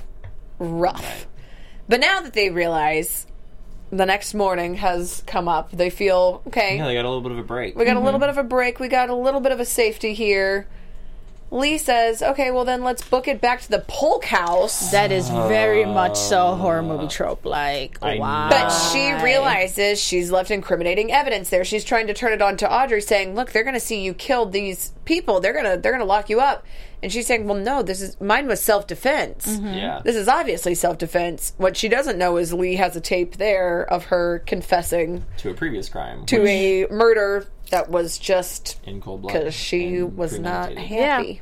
But now that they realize the next morning has come up, they feel, okay, Yeah, they got a little bit of a break. we got a little bit of a break. We got a little bit of a safety here. Lee says, okay, well then let's book it back to the Polk House. that is very much so a horror movie trope. Like, I wow. But she realizes she's left incriminating evidence there. She's trying to turn it on to Audrey, saying, look, they're going to see you killed these people. They're going to lock you up. And she's saying, well, no, mine was self-defense. Yeah. This is obviously self-defense. What she doesn't know is Lee has a tape there of her confessing To a previous crime. to a murder that was just in cold blood. because she and was not premeditated. happy.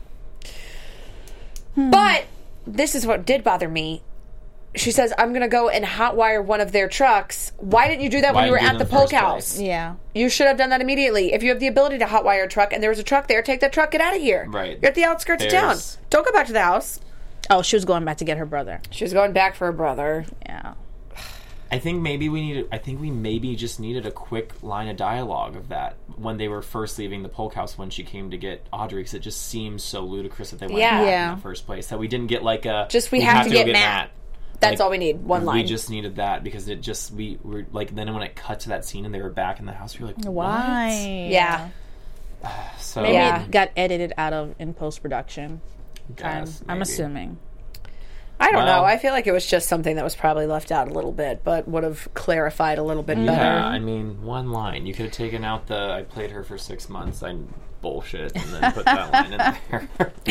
But this is what did bother me. She says, I'm going to go and hotwire one of their trucks. Why didn't you do that when Why you were didn't at you the do it in the Polk first House? place? Yeah. You should have done that immediately. If you have the ability to hotwire a truck and there was a truck there, take that truck, get out of here. Right. You're at the outskirts of town. There's- Don't go back to the house. Oh, she was going back to get her brother. She was going back for her brother. Yeah. I think we maybe just needed a quick line of dialogue of that when they were first leaving the Polk House when she came to get Audrey, because it just seems so ludicrous that they went Yeah. back Yeah. in the first place, that we didn't get like a We have to go get Matt. That's Like, all we need. One line. We just needed that because it just we were like, then when it cut to that scene and they were back in the house, we were like, Why? Yeah. So Maybe Yeah. it got edited out of in post-production. guess, I'm maybe. assuming. I don't Well- know. I feel like it was just something that was probably left out a little bit, but would have clarified a little bit Yeah, better. I mean, one line. You could have taken out the "I played her for 6 months." I bullshit, and then put that line in there.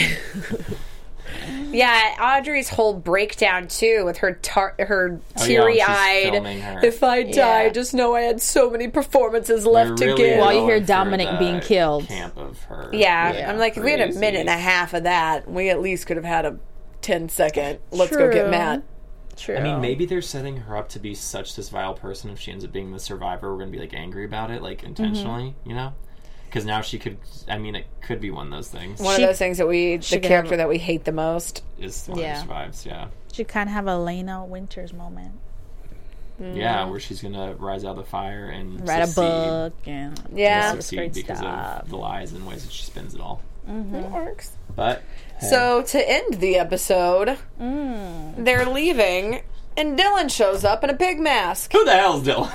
Yeah, Audrey's whole breakdown too, with her Oh, she's teary-eyed. filming her. If I die, Yeah. just know I had so many performances left to They're give. While you hear going for Dominic the being killed. Camp of her. Yeah, I'm like, if we had a crazy. minute and a half of that, we at least could have had a 10-second. Let's go get True. Matt. True. I mean, maybe they're setting her up to be such this vile person. If she ends up being the survivor, we're gonna be like angry about it, like intentionally, you know? Because now she could. I mean, it could be one of those things. One She- of those things that the could character have- that we hate the most. Is the one Yeah. who survives? Yeah, She kind of have a Lena Winters moment. yeah, where she's gonna rise out of the fire and Write a succeed. book and Yeah. all this Succeed great because stuff. of the lies and ways that she spins it all. It works. But hey, So to end the episode, they're leaving, and Dylan shows up in a pig mask. who the hell's Dylan?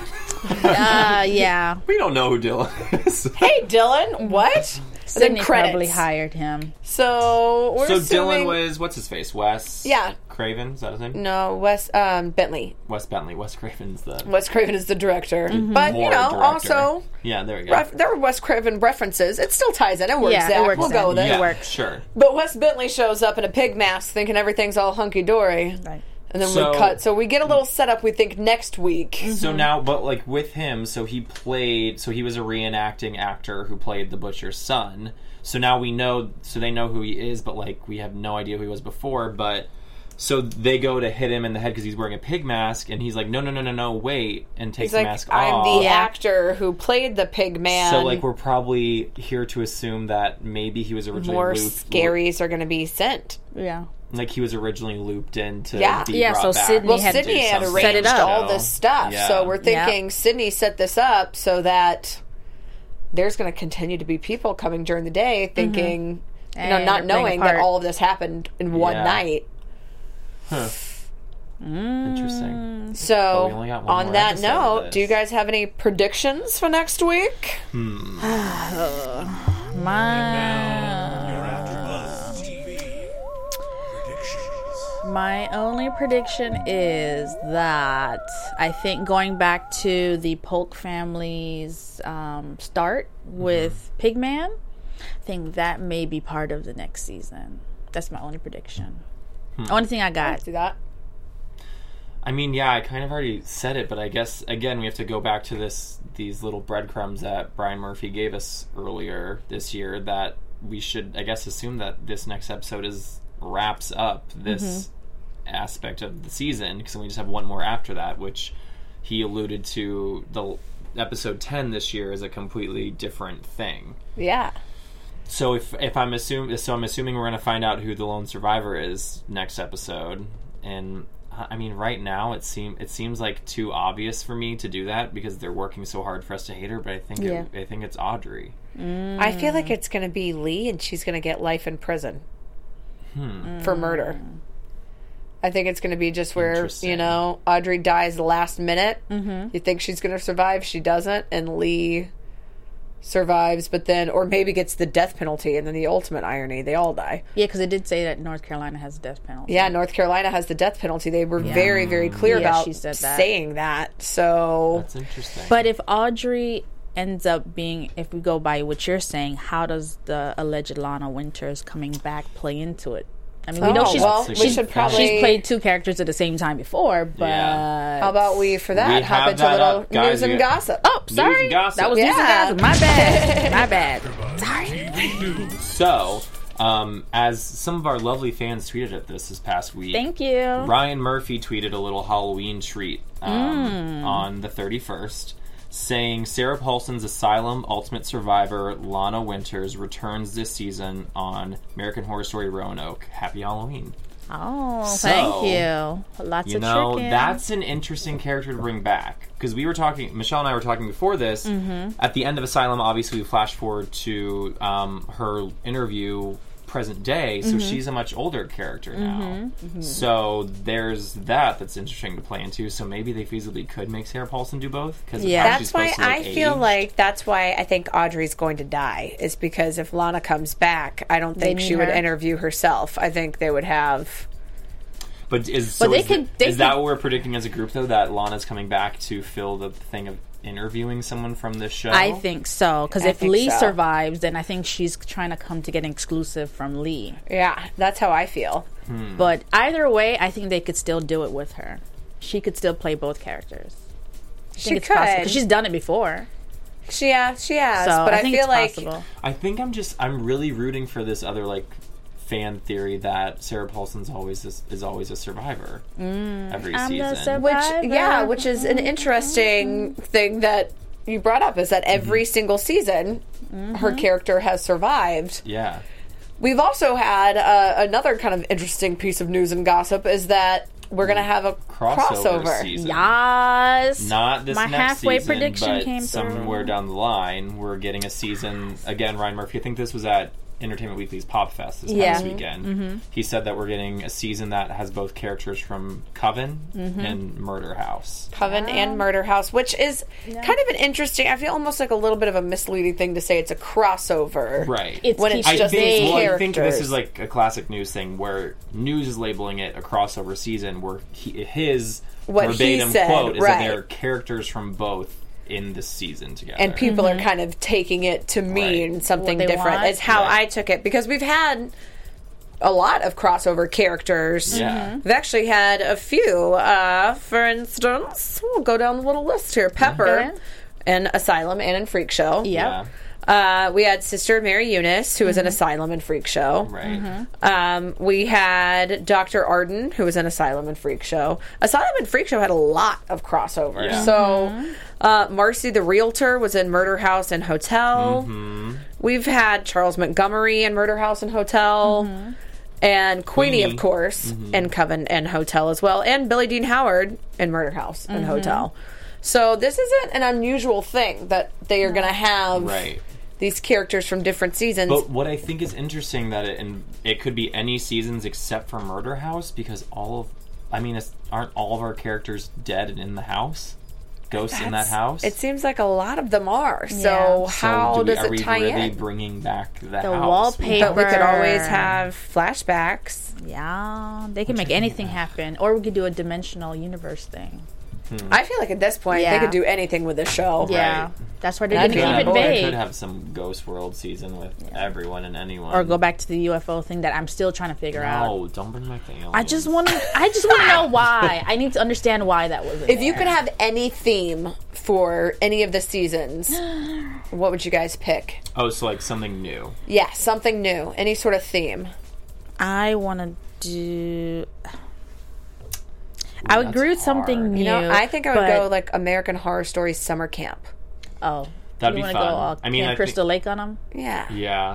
Yeah. We don't know who Dylan is. Hey, Dylan, what? And then Sydney credits. probably hired him. So we're So assuming, Dylan was what's his face? Wes. Yeah. Craven. Is that his name? No, Wes Bentley. Wes Bentley. Wes Craven's the Wes Craven is the director, but you war know, director. also Yeah, there we go. there were Wes Craven references. It still ties in. It works. Yeah, it Zach. works We'll go in. with it. yeah, works. sure. But Wes Bentley shows up in a pig mask, thinking everything's all hunky dory, Right. and then So- we cut. So we get a little setup. We think next week. So now, but like with him, so he was a reenacting actor who played the butcher's son. So now we know, so they know who he is, but like we have no idea who he was before. But so they go to hit him in the head because he's wearing a pig mask, and he's like, no, wait, and takes He's like, the mask I'm off. the Yeah. actor who played the pig man. So like we're probably here to assume that maybe he was originally more looped, scaries are going to be sent. Yeah. like he was originally looped into Yeah. be Yeah, brought so back. Sydney Well, had to Sydney had do something. arranged Set it up. all this stuff, Yeah. so we're thinking Yep. Sydney set this up so that there's going to continue to be people coming during the day thinking, And not ripping knowing that apart. all of this happened in one Yeah. night. Interesting. So, But we only got one on more that episode of note, this. do you guys have any predictions for next week? My only prediction is that I think going back to the Polk family's start with Pigman, I think that may be part of the next season. That's my only prediction. Only thing I got. See that? I mean, yeah, I kind of already said it, but I guess again we have to go back to these little breadcrumbs that Brian Murphy gave us earlier this year that we should, I guess, assume that this next episode wraps up this aspect of the season because we just have one more after that, which he alluded to the episode 10 this year is a completely different thing. Yeah. So I'm assuming we're going to find out who the lone survivor is next episode, and I mean right now it seems like too obvious for me to do that because they're working so hard for us to hate her, but I think I think it's Audrey. I feel like it's going to be Lee, and she's going to get life in prison for murder. I think it's going to be just where, Interesting. Audrey dies last minute. You think she's going to survive, she doesn't, and Lee survives, but then, or maybe gets the death penalty, and then the ultimate irony, they all die. Yeah, because it did say that North Carolina has a death penalty. Yeah, North Carolina has the death penalty. They were very, very clear Yeah, about she said that. saying that. So, That's interesting. But if Audrey ends up being, if we go by what you're saying, how does the alleged Lana Winters coming back play into it? I mean, we know we should probably. she's played two characters at the same time before, but Yeah. How about we, for that, We hop have into that a little up, guys. news and We- gossip? oh, sorry, and gossip. that was news and Yeah. gossip. My bad, my bad. So, as some of our lovely fans tweeted at this past week, Thank you. Ryan Murphy tweeted a little Halloween treat on the 31st, saying Sarah Paulson's Asylum Ultimate Survivor Lana Winters returns this season on American Horror Story Roanoke. Happy Halloween. Oh, So, thank you. Lots of tricking. That's an interesting character to bring back. Because we were talking, Michelle and I were talking before this, at the end of Asylum, obviously we flash forward to her interview present day, so she's a much older character now. So there's that's interesting to play into. So maybe they feasibly could make Sarah Paulson do both. Because that's why I feel like that's why I think Audrey's going to die, is because if Lana comes back, I don't think she would interview herself. I think they would have. But is that what we're predicting as a group, though, that Lana's coming back to fill the thing of interviewing someone from this show? I think so, because if Lee survives, then I think she's trying to come to get an exclusive from Lee. Yeah, that's how I feel. But either way, I think they could still do it with her. She could still play both characters. She could, because she's done it before. She has, So but I feel like possible. I think I'm really rooting for this other fan theory that Sarah Paulson's is always a survivor every season. Which is an interesting thing that you brought up, is that every single season her character has survived. Yeah. We've also had another kind of interesting piece of news and gossip, is that we're going to have a crossover season. Yes. Not this My next halfway season, prediction but came somewhere through. down the line, we're getting a season. Again, Ryan Murphy, I think this was at Entertainment Weekly's Pop Fest this past weekend. He said that we're getting a season that has both characters from Coven and Murder House. Coven and Murder House, which is kind of an interesting, I feel almost like a little bit of a misleading thing to say it's a crossover. Right. When it's just characters. I think this is like a classic news thing where news is labeling it a crossover season, where his verbatim quote is that there are characters from both in the season together. And people are kind of taking it to mean something different. It's how I took it, because we've had a lot of crossover characters. Yeah. We've actually had a few. For instance, we'll go down the little list here. Pepper in Asylum and in Freak Show. Yeah. We had Sister Mary Eunice, who was in Asylum and Freak Show. Right. We had Dr. Arden, who was in Asylum and Freak Show. Asylum and Freak Show had a lot of crossovers. Yeah. So, Marcy the Realtor was in Murder House and Hotel. We've had Charles Montgomery in Murder House and Hotel. And Queenie, of course, in Coven and Hotel as well. And Billie Dean Howard in Murder House and Hotel. So this isn't an unusual thing that they are going to have these characters from different seasons. But what I think is interesting that it could be any seasons except for Murder House, because aren't all of our characters dead and in the house? Ghosts in that house? It seems like a lot of them are. So how does it tie in? Are we really bringing back the house? wallpaper? But we could always have flashbacks. Yeah, they can make anything happen, or we could do a dimensional universe thing. I feel like at this point they could do anything with the show. Yeah, Right. that's why they're going to keep it They vague. could have some Ghost World season with everyone and anyone, Or go back to the UFO thing that I'm still trying to figure out. No, don't bring back the aliens. I just want to know why. I need to understand why that was. If you could have any theme for any of the seasons, what would you guys pick? Oh, so like something new. Yeah, something new. Any sort of theme. I want to do. I would agree with something new. You know, I think I would go like American Horror Story Summer Camp. Oh, That'd you be want to fun. go I mean, Camp I Crystal Lake on them? Yeah. Yeah.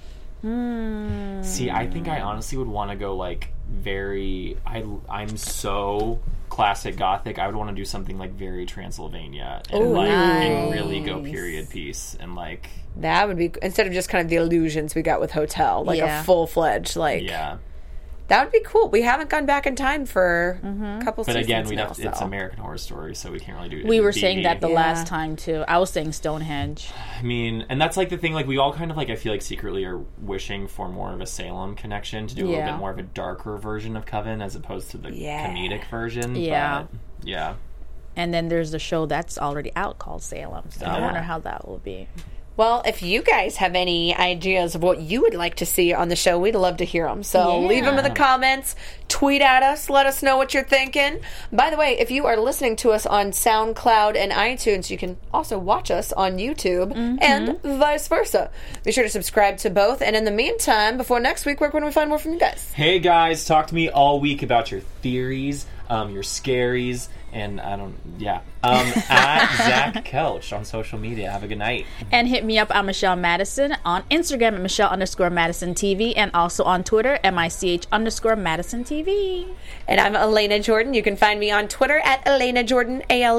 See, I think I honestly would want to go like very. I'm so classic gothic. I would want to do something like very Transylvania and and really go period piece and like. That would be, instead of just kind of the illusions we got with Hotel, like a full-fledged Yeah. That would be cool. We haven't gone back in time for a couple But seasons again, now, it's American Horror Story, so we can't really do it. We were BB. saying that the last time too. I was saying Stonehenge. I mean, and that's like the thing, like we all kind of like, I feel like secretly are wishing for more of a Salem connection, to do a little bit more of a darker version of Coven as opposed to the comedic version. Yeah. But, yeah. And then there's the show that's already out called Salem. So I wonder how that will be. Well, if you guys have any ideas of what you would like to see on the show, we'd love to hear them. So leave them in the comments, tweet at us, let us know what you're thinking. By the way, if you are listening to us on SoundCloud and iTunes, you can also watch us on YouTube and vice versa. Be sure to subscribe to both. And in the meantime, before next week, where can we find more from you guys? Hey guys, talk to me all week about your theories, your scaries, and at Zach Kelch on social media. Have a good night. And hit me up on Michelle Madison on Instagram at Michelle_Madison TV, and also on Twitter, MICH_Madison TV. And I'm Elena Jordan. You can find me on Twitter at Elena Jordan,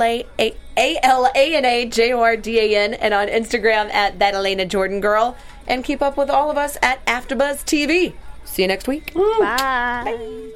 ALANAJORDAN, and on Instagram at That Elena Jordan Girl. And keep up with all of us at AfterBuzz TV. See you next week. Bye. Bye.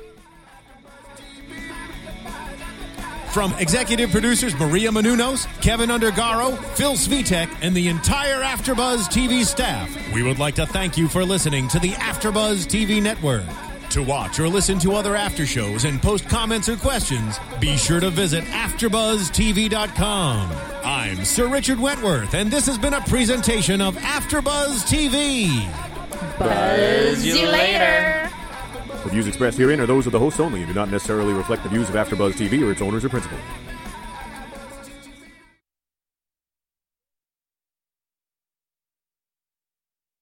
From executive producers Maria Menounos, Kevin Undergaro, Phil Svitek, and the entire AfterBuzz TV staff, we would like to thank you for listening to the AfterBuzz TV network. To watch or listen to other after shows and post comments or questions, be sure to visit AfterBuzzTV.com. I'm Sir Richard Wentworth, and this has been a presentation of AfterBuzz TV. Buzz you later. The views expressed herein are those of the hosts only and do not necessarily reflect the views of AfterBuzz TV or its owners or principals.